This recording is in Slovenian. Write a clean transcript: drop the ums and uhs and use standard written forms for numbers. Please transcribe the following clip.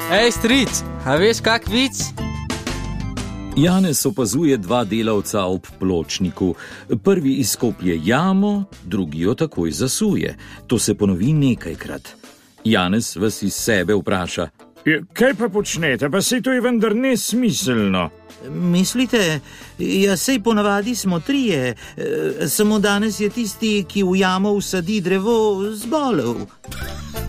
Ej, stric, a veš kak vic? Janez opazuje dva delavca ob pločniku. Prvi izkoplje jamo, drugi jo takoj zasuje. To se ponovi nekajkrat. Janez vas iz sebe vpraša: Kaj pa počnete, pa sej to je vendar nesmiselno. Mislite, ja sej ponavadi smo trije, samo danes je tisti, ki v jamo vsadi drevo, zbolel.